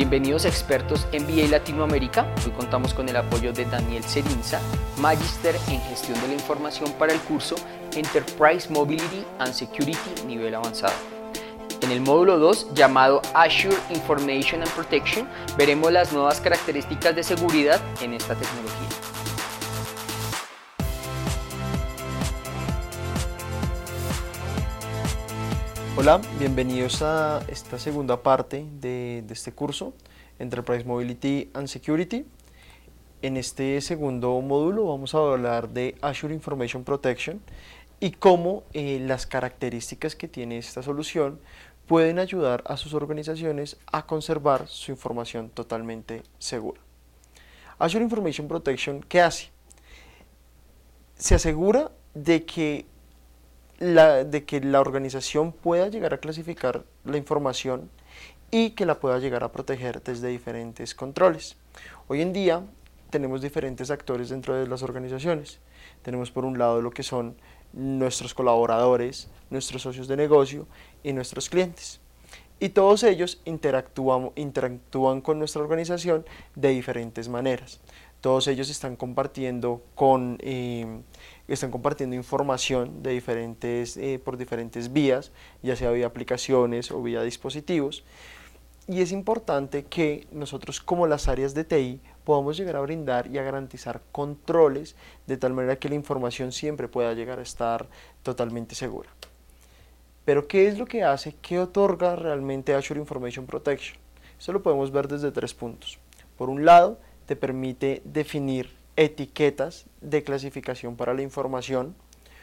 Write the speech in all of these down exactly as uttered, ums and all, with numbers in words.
Bienvenidos expertos en B A Latinoamérica. Hoy contamos con el apoyo de Daniel Cerinza, Magister en Gestión de la Información para el curso Enterprise Mobility and Security nivel avanzado. En el módulo dos, llamado Azure Information and Protection, veremos las nuevas características de seguridad en esta tecnología. Hola, bienvenidos a esta segunda parte de, de este curso, Enterprise Mobility and Security. En este segundo módulo vamos a hablar de Azure Information Protection y cómo eh, las características que tiene esta solución pueden ayudar a sus organizaciones a conservar su información totalmente segura. Azure Information Protection, ¿qué hace? Se asegura de que La, de que la organización pueda llegar a clasificar la información y que la pueda llegar a proteger desde diferentes controles. Hoy en día tenemos diferentes actores dentro de las organizaciones. Tenemos por un lado lo que son nuestros colaboradores, nuestros socios de negocio y nuestros clientes. Y todos ellos interactúan, interactúan con nuestra organización de diferentes maneras. Todos ellos están compartiendo, con, eh, están compartiendo información de diferentes, eh, por diferentes vías, ya sea vía aplicaciones o vía dispositivos. Y es importante que nosotros, como las áreas de T I, podamos llegar a brindar y a garantizar controles de tal manera que la información siempre pueda llegar a estar totalmente segura. Pero ¿qué es lo que hace? ¿Qué otorga realmente Azure Information Protection? Esto lo podemos ver desde tres puntos. Por un lado, te permite definir etiquetas de clasificación para la información,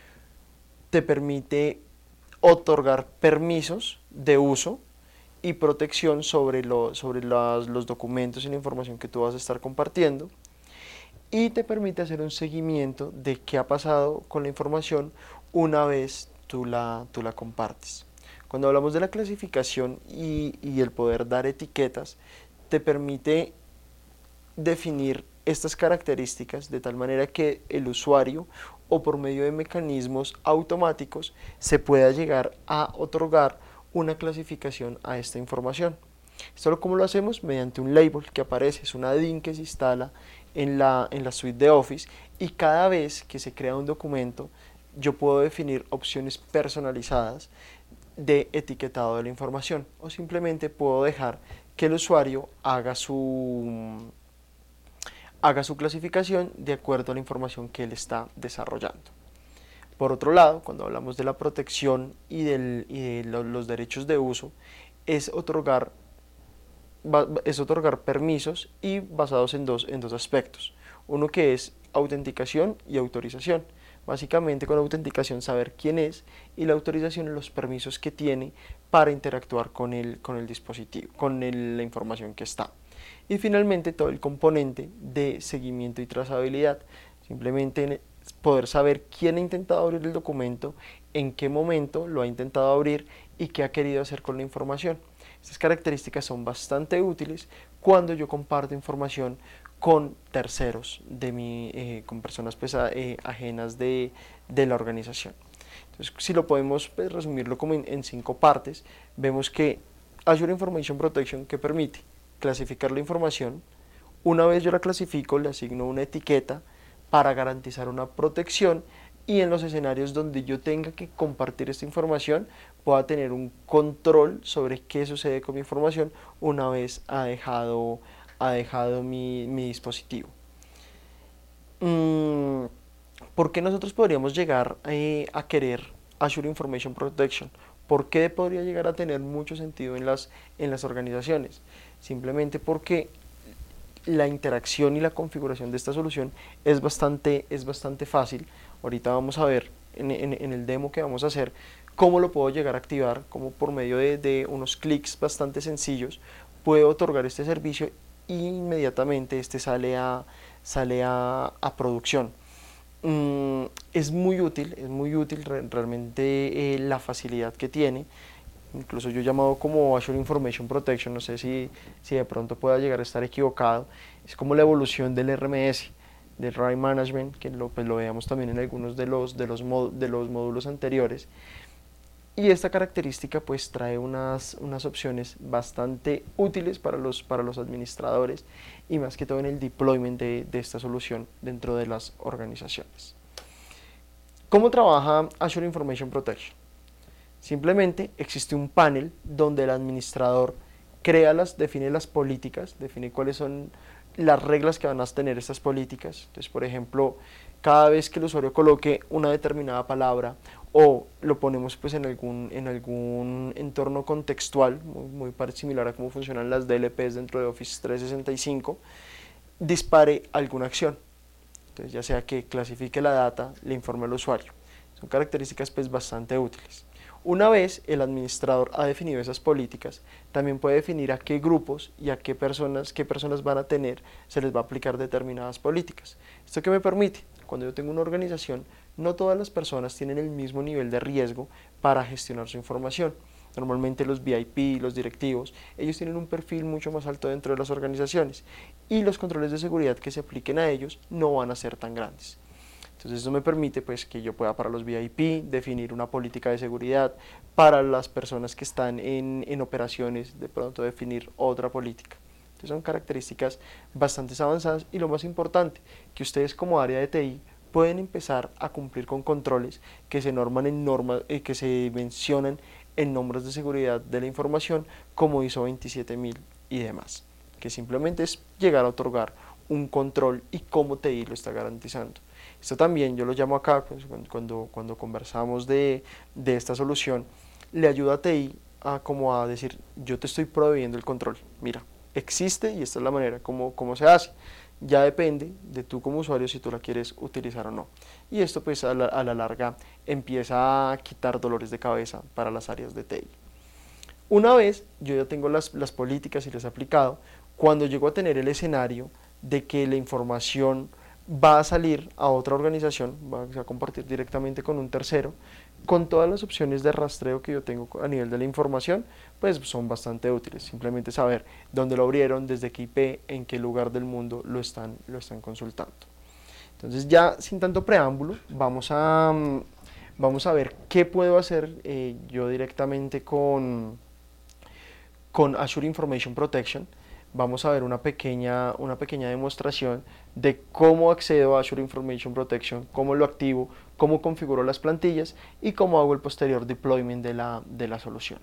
te permite otorgar permisos de uso y protección sobre, lo, sobre los, los documentos y la información que tú vas a estar compartiendo, y te permite hacer un seguimiento de qué ha pasado con la información una vez tú la, tú la compartes. Cuando hablamos de la clasificación y, y el poder dar etiquetas, te permite definir estas características de tal manera que el usuario o por medio de mecanismos automáticos se pueda llegar a otorgar una clasificación a esta información. Esto cómo lo hacemos mediante un label que aparece, es una D I N que se instala en la, en la suite de Office, y cada vez que se crea un documento yo puedo definir opciones personalizadas de etiquetado de la información, o simplemente puedo dejar que el usuario haga su haga su clasificación de acuerdo a la información que él está desarrollando. Por otro lado, cuando hablamos de la protección y, del, y de los, los derechos de uso, es otorgar, es otorgar permisos, y basados en dos, en dos aspectos. Uno que es autenticación y autorización. Básicamente, con autenticación saber quién es, y la autorización los permisos que tiene para interactuar con el, con el dispositivo, con el, la información que está. Y finalmente todo el componente de seguimiento y trazabilidad, simplemente poder saber quién ha intentado abrir el documento, en qué momento lo ha intentado abrir y qué ha querido hacer con la información. Estas características son bastante útiles cuando yo comparto información con terceros, de mi, eh, con personas pues, eh, ajenas de, de la organización. Entonces, si lo podemos pues, resumirlo como en, en cinco partes, vemos que Azure Information Protection, que permite clasificar la información. Una vez yo la clasifico, le asigno una etiqueta para garantizar una protección, y en los escenarios donde yo tenga que compartir esta información pueda tener un control sobre qué sucede con mi información una vez ha dejado, ha dejado mi, mi dispositivo. Mm, ¿Por qué nosotros podríamos llegar eh, a querer Azure Information Protection? ¿Por qué podría llegar a tener mucho sentido en las, en las organizaciones? Simplemente porque la interacción y la configuración de esta solución es bastante, es bastante fácil. Ahorita vamos a ver en, en, en el demo que vamos a hacer cómo lo puedo llegar a activar, cómo por medio de, de unos clics bastante sencillos puedo otorgar este servicio e inmediatamente este sale a, sale a, a producción. Mm, es muy útil, es muy útil realmente eh, la facilidad que tiene. Incluso yo he llamado como Azure Information Protection, no sé si, si de pronto pueda llegar a estar equivocado, es como la evolución del R M S, del Right Management, que lo, pues lo veamos también en algunos de los, de, los mod, de los módulos anteriores. Y esta característica pues trae unas, unas opciones bastante útiles para los, para los administradores y más que todo en el deployment de, de esta solución dentro de las organizaciones. ¿Cómo trabaja Azure Information Protection? Simplemente existe un panel donde el administrador crea las, define las políticas, define cuáles son las reglas que van a tener estas políticas. Entonces, por ejemplo, cada vez que el usuario coloque una determinada palabra o lo ponemos pues en algún, en algún entorno contextual, muy, muy similar a cómo funcionan las D L Ps dentro de Office trescientos sesenta y cinco, dispare alguna acción. Entonces, ya sea que clasifique la data, le informe al usuario. Son características pues bastante útiles. Una vez el administrador ha definido esas políticas, también puede definir a qué grupos y a qué personas, qué personas van a tener, se les va a aplicar determinadas políticas. ¿Esto qué me permite? Cuando yo tengo una organización, no todas las personas tienen el mismo nivel de riesgo para gestionar su información. Normalmente los V I P, los directivos, ellos tienen un perfil mucho más alto dentro de las organizaciones y los controles de seguridad que se apliquen a ellos no van a ser tan grandes. Entonces eso me permite pues, que yo pueda para los V I P definir una política de seguridad, para las personas que están en, en operaciones de pronto definir otra política. Entonces son características bastante avanzadas y lo más importante, que ustedes como área de T I pueden empezar a cumplir con controles que se norman en normas, eh, que se mencionan en nombres de seguridad de la información como ISO veintisiete mil y demás, que simplemente es llegar a otorgar un control y cómo T I lo está garantizando. Esto también yo lo llamo acá, pues, cuando, cuando conversamos de, de esta solución, le ayuda a T I a, como a decir, yo te estoy proveyendo el control, mira, existe y esta es la manera como, como se hace. Ya depende de tú como usuario si tú la quieres utilizar o no. Y esto pues a la, a la larga empieza a quitar dolores de cabeza para las áreas de T I. Una vez yo ya tengo las, las políticas y las he aplicado, cuando llego a tener el escenario de que la información va a salir a otra organización, va a compartir directamente con un tercero, con todas las opciones de rastreo que yo tengo a nivel de la información, pues son bastante útiles. Simplemente saber dónde lo abrieron, desde qué I P, en qué lugar del mundo lo están, lo están consultando. Entonces ya sin tanto preámbulo, vamos a, vamos a ver qué puedo hacer eh, yo directamente con, con Azure Information Protection. Vamos a ver una pequeña, una pequeña demostración de cómo accedo a Azure Information Protection, cómo lo activo, cómo configuro las plantillas y cómo hago el posterior deployment de la, de la solución.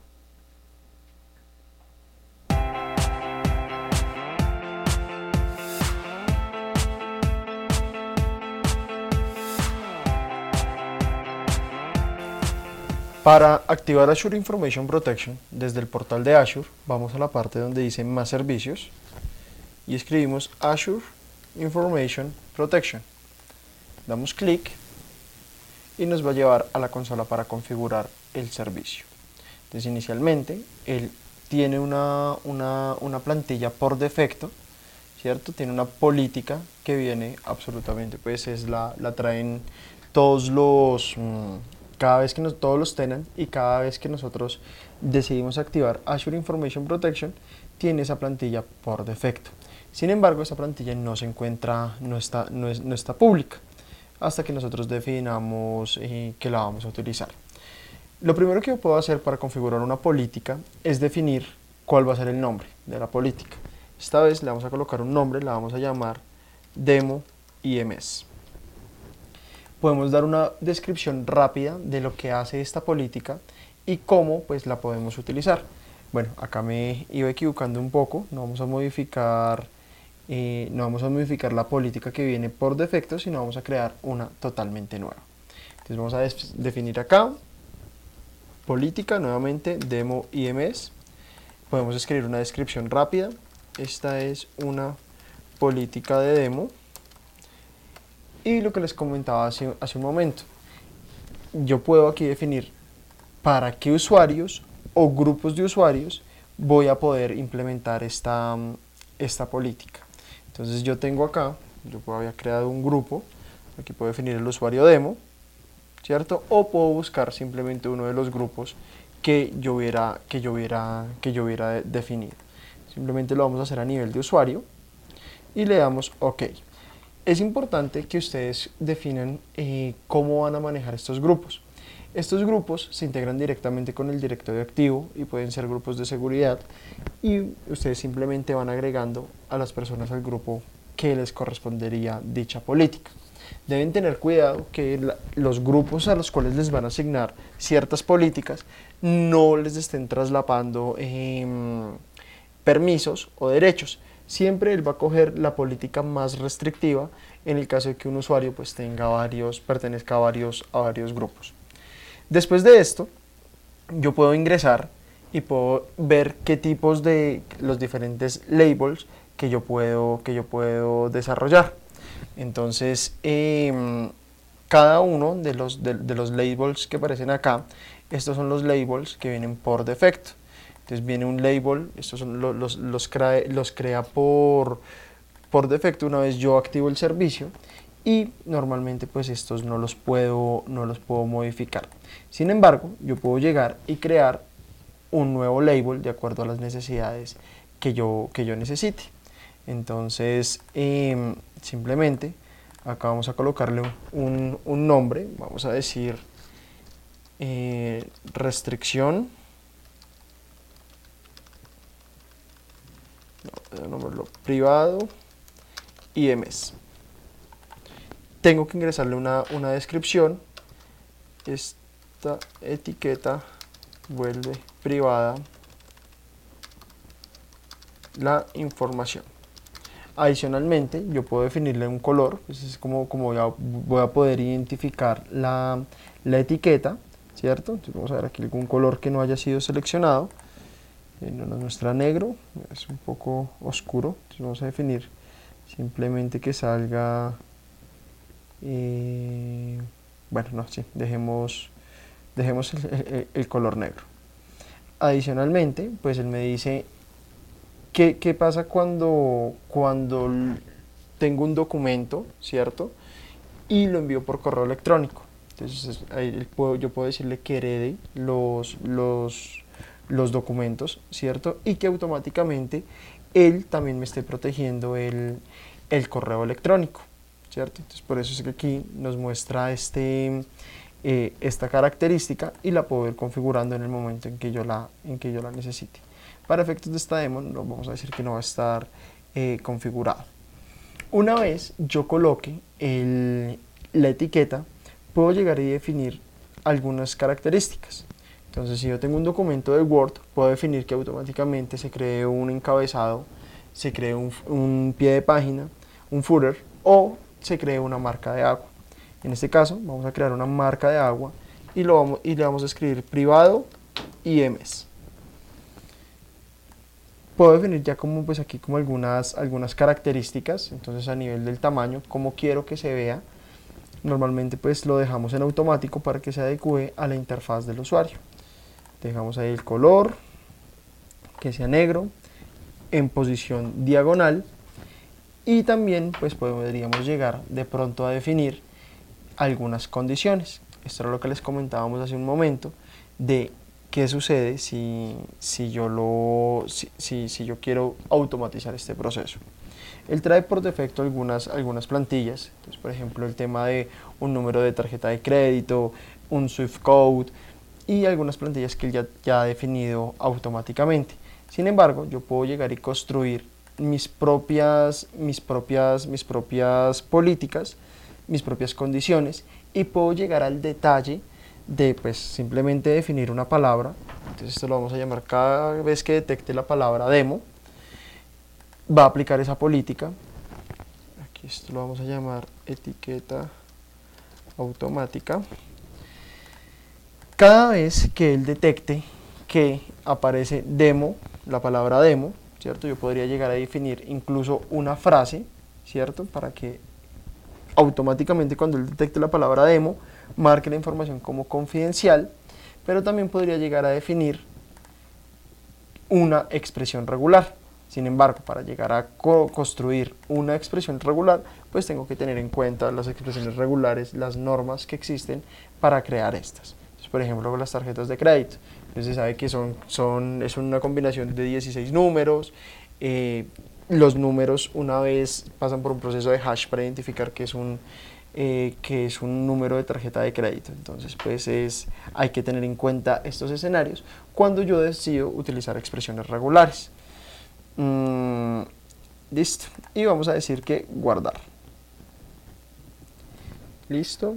Para activar Azure Information Protection desde el portal de Azure, vamos a la parte donde dice Más servicios y escribimos Azure Information Protection. Damos clic y nos va a llevar a la consola para configurar el servicio. Entonces inicialmente él tiene una, una, una plantilla por defecto, ¿cierto? Tiene una política que viene absolutamente, pues es la, la traen todos los... Mmm, cada vez que nos, todos los tengan y cada vez que nosotros decidimos activar Azure Information Protection, tiene esa plantilla por defecto. Sin embargo, esa plantilla no se encuentra, no está, no es, no está pública, hasta que nosotros definamos eh, que la vamos a utilizar. Lo primero que yo puedo hacer para configurar una política es definir cuál va a ser el nombre de la política. Esta vez le vamos a colocar un nombre, la vamos a llamar Demo I M S. Podemos dar una descripción rápida de lo que hace esta política y cómo pues la podemos utilizar. Bueno, acá me iba equivocando un poco, no vamos a modificar, eh, no vamos a modificar la política que viene por defecto, sino vamos a crear una totalmente nueva. Entonces vamos a definir acá, política, nuevamente, Demo I M S. Podemos escribir una descripción rápida. Esta es una política de demo. Y lo que les comentaba hace, hace un momento, yo puedo aquí definir para qué usuarios o grupos de usuarios voy a poder implementar esta, esta política. Entonces yo tengo acá, yo puedo haber creado un grupo, aquí puedo definir el usuario demo, ¿cierto? O puedo buscar simplemente uno de los grupos que yo hubiera, que yo hubiera, que yo hubiera definido. Simplemente lo vamos a hacer a nivel de usuario y le damos OK. Es importante que ustedes definan eh, cómo van a manejar estos grupos. Estos grupos se integran directamente con el directorio activo y pueden ser grupos de seguridad, y ustedes simplemente van agregando a las personas al grupo que les correspondería dicha política. Deben tener cuidado que la, los grupos a los cuales les van a asignar ciertas políticas no les estén traslapando eh, permisos o derechos. Siempre él va a coger la política más restrictiva en el caso de que un usuario pues tenga varios, pertenezca a varios, a varios grupos. Después de esto, yo puedo ingresar y puedo ver qué tipos de los diferentes labels que yo puedo, que yo puedo desarrollar. Entonces, eh, cada uno de los, de, de los labels que aparecen acá, estos son los labels que vienen por defecto. Entonces viene un label, estos son los, los, los, crea, los crea por, por defecto una vez yo activo el servicio, y normalmente pues estos no los puedo, no los puedo modificar. Sin embargo, yo puedo llegar y crear un nuevo label de acuerdo a las necesidades que yo, que yo necesite. Entonces, eh, simplemente acá vamos a colocarle un, un nombre, vamos a decir eh, restricción, no, nombrarlo privado I M S. Tengo que ingresarle una, una descripción. Esta etiqueta vuelve privada la información. Adicionalmente, yo puedo definirle un color, pues es como, como voy, a, voy a poder identificar la, la etiqueta, ¿cierto? Entonces vamos a ver aquí algún color que no haya sido seleccionado. Eh, no nos muestra negro, es un poco oscuro, entonces vamos a definir simplemente que salga, eh, bueno, no, sí, dejemos, dejemos el, el, el color negro. Adicionalmente, pues él me dice ¿Qué, ¿Qué pasa cuando, cuando tengo un documento, ¿cierto? Y lo envío por correo electrónico? Entonces ahí puedo, yo puedo decirle que herede los, los, los documentos, ¿cierto? Y que automáticamente él también me esté protegiendo el, el correo electrónico, ¿cierto? Entonces por eso es que aquí nos muestra este, eh, esta característica, y la puedo ir configurando en el momento en que yo la, en que yo la necesite. Para efectos de esta demo, no, vamos a decir que no va a estar eh, configurado. Una vez yo coloque el, la etiqueta, puedo llegar y definir algunas características. Entonces, si yo tengo un documento de Word, puedo definir que automáticamente se cree un encabezado, se cree un, un pie de página, un footer, o se cree una marca de agua. En este caso, vamos a crear una marca de agua y, lo vamos, y le vamos a escribir privado I M S. Puedo definir ya como pues aquí como algunas, algunas características. Entonces a nivel del tamaño, como quiero que se vea, normalmente pues lo dejamos en automático para que se adecue a la interfaz del usuario. Dejamos ahí el color, que sea negro, en posición diagonal, y también pues podríamos llegar de pronto a definir algunas condiciones. Esto era lo que les comentábamos hace un momento de ¿qué sucede si, si, yo lo, si, si, si yo quiero automatizar este proceso? Él trae por defecto algunas, algunas plantillas, entonces, por ejemplo el tema de un número de tarjeta de crédito, un Swift Code y algunas plantillas que él ya, ya ha definido automáticamente. Sin embargo, yo puedo llegar y construir mis propias, mis propias, mis propias políticas, mis propias condiciones, y puedo llegar al detalle de pues simplemente definir una palabra. Entonces esto lo vamos a llamar cada vez que detecte la palabra demo, va a aplicar esa política. Aquí esto lo vamos a llamar etiqueta automática. Cada vez que él detecte que aparece demo, la palabra demo, ¿cierto? Yo podría llegar a definir incluso una frase, ¿cierto? Para que automáticamente cuando él detecte la palabra demo, marque la información como confidencial, pero también podría llegar a definir una expresión regular. Sin embargo, para llegar a co construir una expresión regular, pues tengo que tener en cuenta las expresiones regulares, las normas que existen para crear estas. Entonces, por ejemplo, las tarjetas de crédito. Entonces se sabe que son, son, es una combinación de dieciséis números. Eh, los números una vez pasan por un proceso de hash para identificar que es un eh, que es un número de tarjeta de crédito. Entonces pues es, hay que tener en cuenta estos escenarios cuando yo decido utilizar expresiones regulares. Mm, listo, y vamos a decir que guardar. Listo.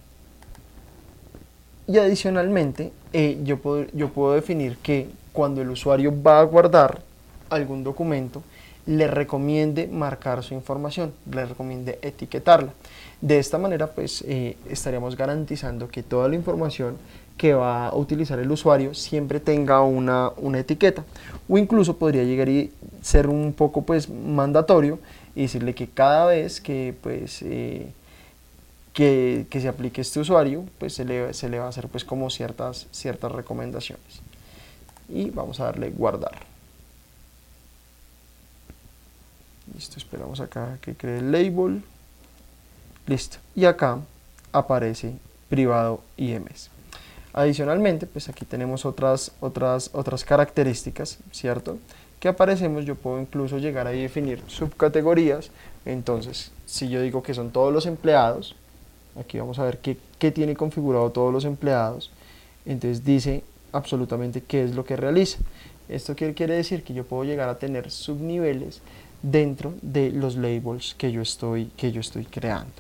Y adicionalmente eh, yo, puedo, yo puedo definir que cuando el usuario va a guardar algún documento, le recomiende marcar su información, le recomiende etiquetarla. De esta manera pues eh, estaríamos garantizando que toda la información que va a utilizar el usuario siempre tenga una, una etiqueta, o incluso podría llegar a ser un poco pues mandatorio y decirle que cada vez que pues eh, que, que se aplique este usuario pues se le, se le va a hacer pues como ciertas, ciertas recomendaciones. Y vamos a darle guardar. Listo, esperamos acá que cree el label. Listo, y acá aparece privado I M S. Adicionalmente, pues aquí tenemos otras, otras, otras características, ¿cierto? Que aparecemos, yo puedo incluso llegar a definir subcategorías. Entonces, si yo digo que son todos los empleados, aquí vamos a ver qué, qué tiene configurado todos los empleados. Entonces dice absolutamente qué es lo que realiza. Esto quiere decir que yo puedo llegar a tener subniveles dentro de los labels que yo estoy, que yo estoy creando.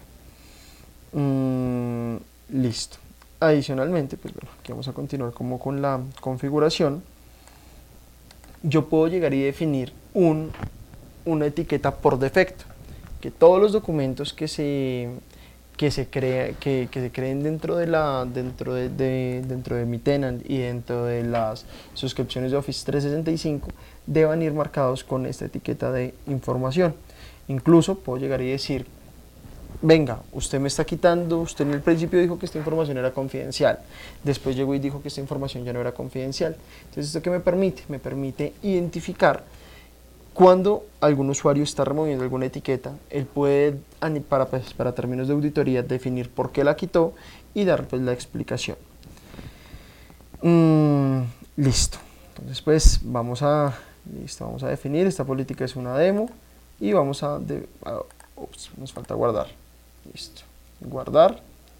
Mm, listo. Adicionalmente, pues bueno, aquí vamos a continuar como con la configuración. Yo puedo llegar y definir un, una etiqueta por defecto, que todos los documentos que se, que se, crea, que, que se creen dentro de, la, dentro, de, de, dentro de mi tenant y dentro de las suscripciones de Office trescientos sesenta y cinco deban ir marcados con esta etiqueta de información. Incluso puedo llegar y decir, venga, usted me está quitando, usted en el principio dijo que esta información era confidencial, después llegó y dijo que esta información ya no era confidencial. Entonces, ¿esto qué me permite? Me permite identificar cuando algún usuario está removiendo alguna etiqueta. Él puede, para, pues, para términos de auditoría, definir por qué la quitó y dar pues, la explicación. Mm, listo. Entonces, pues vamos a, listo, vamos a definir, esta política es una demo y vamos a, de, a ups, nos falta guardar. Listo, guardar.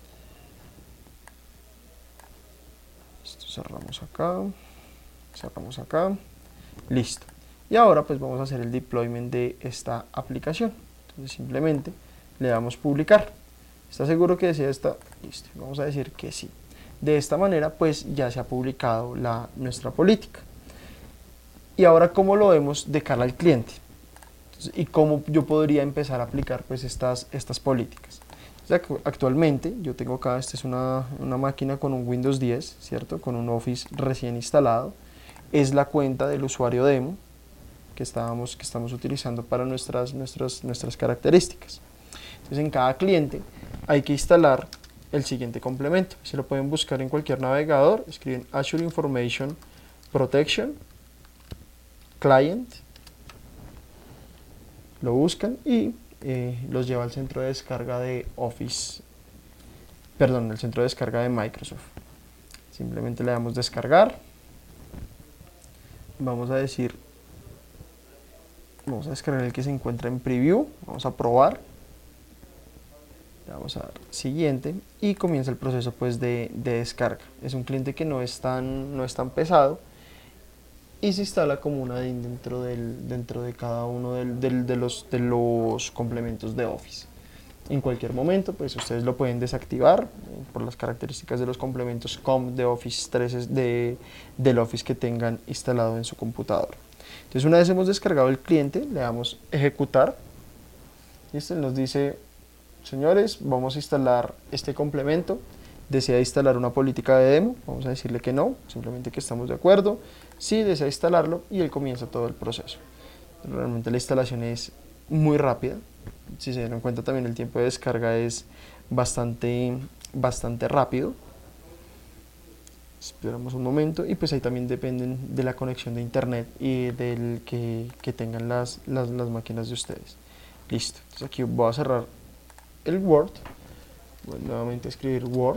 Listo, cerramos acá, cerramos acá, listo. Y ahora pues vamos a hacer el deployment de esta aplicación. Entonces simplemente le damos publicar. ¿Está seguro que desea esta? Listo, vamos a decir que sí. De esta manera pues ya se ha publicado la, nuestra política. Y ahora, ¿cómo lo vemos de cara al cliente? Entonces, y cómo yo podría empezar a aplicar pues estas, estas políticas. Entonces, actualmente yo tengo acá, esta es una, una máquina con un Windows diez, ¿cierto? Con un Office recién instalado. Es la cuenta del usuario demo que, estábamos, que estamos utilizando para nuestras, nuestras, nuestras características. Entonces en cada cliente hay que instalar el siguiente complemento. Se lo pueden buscar en cualquier navegador, escriben Azure Information Protection Client, lo buscan y eh, los lleva al centro de descarga de Office, perdón, el centro de descarga de Microsoft. Simplemente le damos descargar, vamos a decir, vamos a descargar el que se encuentra en preview, vamos a probar, le vamos a dar siguiente y comienza el proceso pues de, de descarga. Es un cliente que no es tan, no es tan pesado y se instala como una D I N dentro, del, dentro de cada uno del, del, de, los, de los complementos de Office. En cualquier momento pues ustedes lo pueden desactivar eh, por las características de los complementos C O M de Office tres, de, del Office que tengan instalado en su computador. Entonces una vez hemos descargado el cliente, le damos ejecutar y este nos dice, señores, vamos a instalar este complemento, desea instalar una política de demo, vamos a decirle que no, simplemente que estamos de acuerdo, sí desea instalarlo y él comienza todo el proceso. Realmente la instalación es muy rápida, si se dieron cuenta también el tiempo de descarga es bastante, bastante rápido. Esperamos un momento y pues ahí también dependen de la conexión de internet y del que, que tengan las, las, las máquinas de ustedes. Listo, entonces aquí voy a cerrar el Word, voy nuevamente a escribir Word,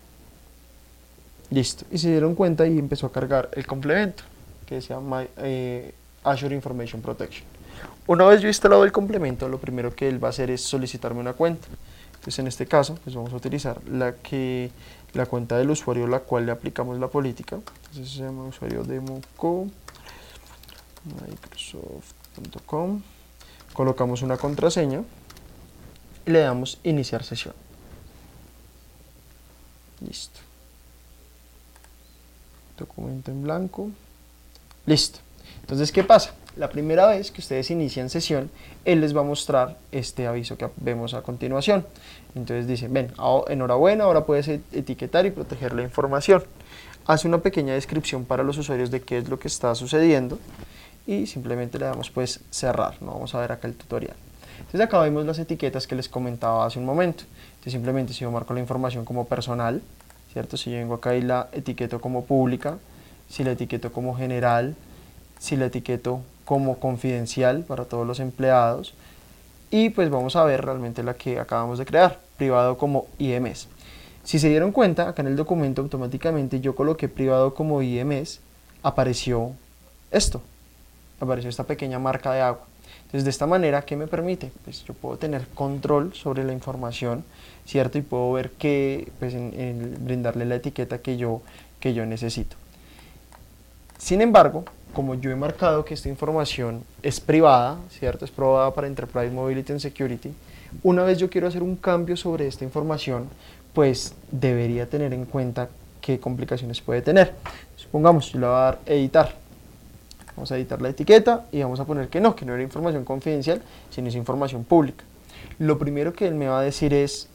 listo, y se dieron cuenta y empezó a cargar el complemento que se llama eh, Azure Information Protection. Una vez yo he instalado el complemento, lo primero que él va a hacer es solicitarme una cuenta. Entonces en este caso pues vamos a utilizar la, que, la cuenta del usuario a la cual le aplicamos la política. Entonces se llama usuario democo microsoft punto com, colocamos una contraseña y le damos iniciar sesión. Listo. Documento en blanco. Listo. Entonces, ¿qué pasa? La primera vez que ustedes inician sesión, él les va a mostrar este aviso que vemos a continuación. Entonces dice, ven, enhorabuena, ahora puedes etiquetar y proteger la información. Hace una pequeña descripción para los usuarios de qué es lo que está sucediendo y simplemente le damos pues cerrar. No vamos a ver acá el tutorial. Entonces acá vemos las etiquetas que les comentaba hace un momento. Entonces simplemente si yo marco la información como personal, ¿cierto? Si yo vengo acá y la etiqueto como pública, si la etiqueto como general, si la etiqueto como confidencial para todos los empleados, y pues vamos a ver realmente la que acabamos de crear, privado como I M S. Si se dieron cuenta, acá en el documento automáticamente yo coloqué privado como I M S, apareció esto, apareció esta pequeña marca de agua. Entonces de esta manera, ¿qué me permite? Pues yo puedo tener control sobre la información, ¿cierto? Y puedo ver que, pues en, en brindarle la etiqueta que yo, que yo necesito. Sin embargo, como yo he marcado que esta información es privada, ¿cierto? Es probada para Enterprise Mobility and Security, una vez yo quiero hacer un cambio sobre esta información, pues debería tener en cuenta qué complicaciones puede tener. Supongamos, yo le voy a dar editar. Vamos a editar la etiqueta y vamos a poner que no, que no era información confidencial, sino es información pública. Lo primero que él me va a decir es,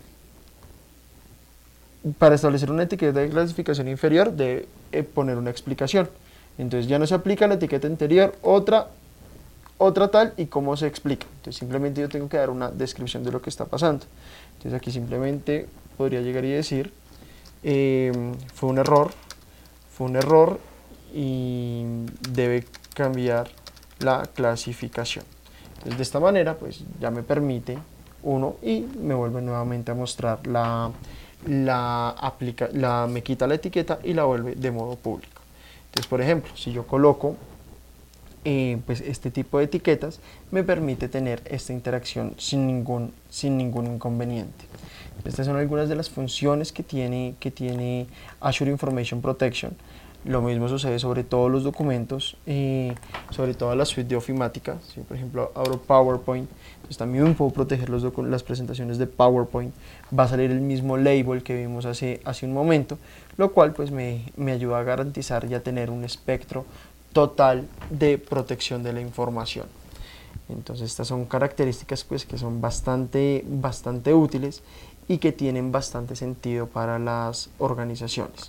para establecer una etiqueta de clasificación inferior, debe poner una explicación. Entonces ya no se aplica la etiqueta anterior, otra, otra tal y cómo se explica. Entonces simplemente yo tengo que dar una descripción de lo que está pasando. Entonces aquí simplemente podría llegar y decir, eh, fue un error, fue un error y debe cambiar la clasificación. Entonces de esta manera pues ya me permite uno y me vuelve nuevamente a mostrar la, la, aplica, la me quita la etiqueta y la vuelve de modo público. Entonces, por ejemplo, si yo coloco eh, pues este tipo de etiquetas, me permite tener esta interacción sin ningún, sin ningún inconveniente. Estas son algunas de las funciones que tiene, que tiene Azure Information Protection. Lo mismo sucede sobre todos los documentos, eh, sobre toda la suite de ofimática. Si por ejemplo abro PowerPoint, pues también puedo proteger los las presentaciones de PowerPoint. Va a salir el mismo label que vimos hace, hace un momento, lo cual pues me, me ayuda a garantizar y a tener un espectro total de protección de la información. Entonces estas son características pues que son bastante, bastante útiles y que tienen bastante sentido para las organizaciones.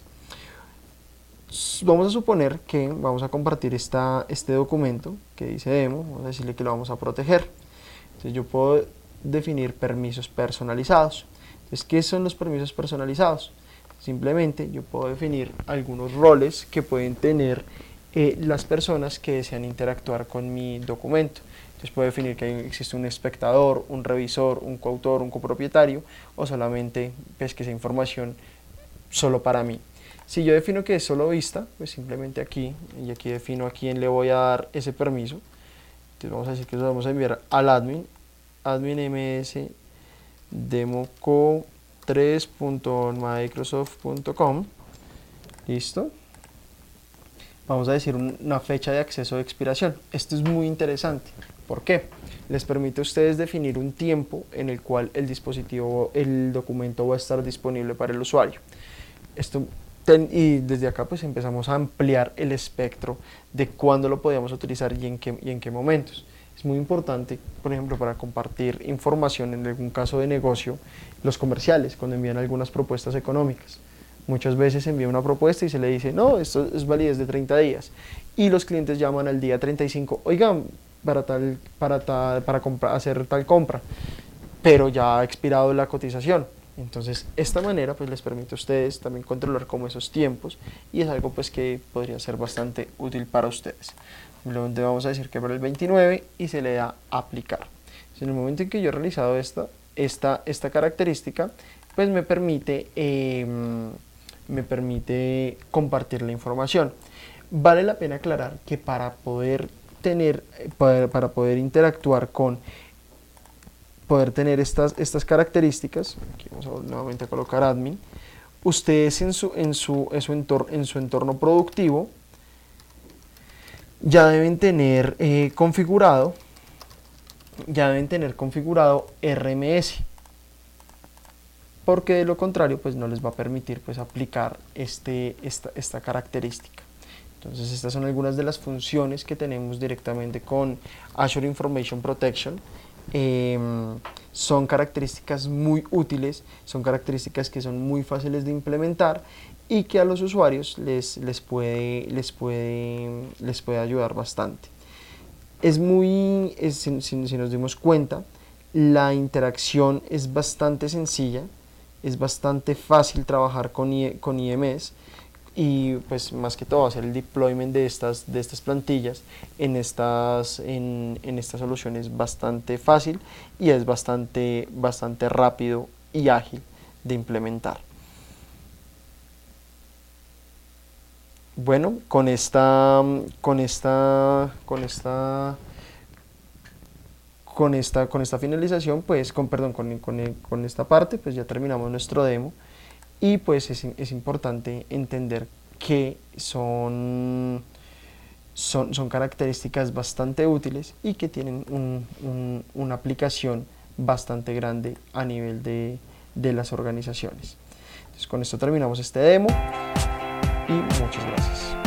Vamos a suponer que vamos a compartir esta, este documento que dice demo, vamos a decirle que lo vamos a proteger. Entonces yo puedo definir permisos personalizados. Entonces, ¿qué son los permisos personalizados? Simplemente yo puedo definir algunos roles que pueden tener eh, las personas que desean interactuar con mi documento. Entonces puedo definir que existe un espectador, un revisor, un coautor, un copropietario o solamente pues, que esa información solo para mí. Si yo defino que es solo vista, pues simplemente aquí, y aquí defino a quién le voy a dar ese permiso. Entonces vamos a decir que lo vamos a enviar al admin, admin ms democo tres punto microsoft punto com. Listo. Vamos a decir una fecha de acceso de expiración. Esto es muy interesante. ¿Por qué? Les permite a ustedes definir un tiempo en el cual el dispositivo, el documento va a estar disponible para el usuario. Esto y desde acá pues empezamos a ampliar el espectro de cuándo lo podíamos utilizar y en qué, y en qué momentos. Es muy importante, por ejemplo, para compartir información en algún caso de negocio, los comerciales, cuando envían algunas propuestas económicas. Muchas veces envía una propuesta y se le dice, no, esto es validez de treinta días. Y los clientes llaman al día treinta y cinco, oigan, para, tal, para, tal, para compra, hacer tal compra, pero ya ha expirado la cotización. Entonces, esta manera pues les permite a ustedes también controlar como esos tiempos y es algo pues que podría ser bastante útil para ustedes. Simplemente vamos a decir que para el veintinueve y se le da aplicar. Entonces, en el momento en que yo he realizado esta, esta, esta característica, pues me permite, eh, me permite compartir la información. Vale la pena aclarar que para poder tener, para, para poder interactuar con poder tener estas, estas características, aquí vamos a nuevamente a colocar admin, ustedes en su, en su, en su, entorno, en su entorno productivo ya deben tener eh, configurado, ya deben tener configurado R M S, porque de lo contrario pues no les va a permitir pues aplicar este, esta, esta característica. Entonces estas son algunas de las funciones que tenemos directamente con Azure Information Protection. Eh, son características muy útiles, son características que son muy fáciles de implementar y que a los usuarios les, les, puede, les, puede, les puede ayudar bastante. Es muy, es, si, si nos dimos cuenta, la interacción es bastante sencilla, es bastante fácil trabajar con, I, con I M S y pues más que todo hacer el deployment de estas, de estas plantillas en estas, en, en estas soluciones es bastante fácil y es bastante, bastante rápido y ágil de implementar. Bueno, con esta, con esta, con esta, con esta, con esta finalización, pues, con, perdón, con, con, con esta parte, pues ya terminamos nuestro demo. Y pues es, es importante entender que son, son, son características bastante útiles y que tienen un, un, una aplicación bastante grande a nivel de, de las organizaciones. Entonces con esto terminamos este demo y muchas gracias.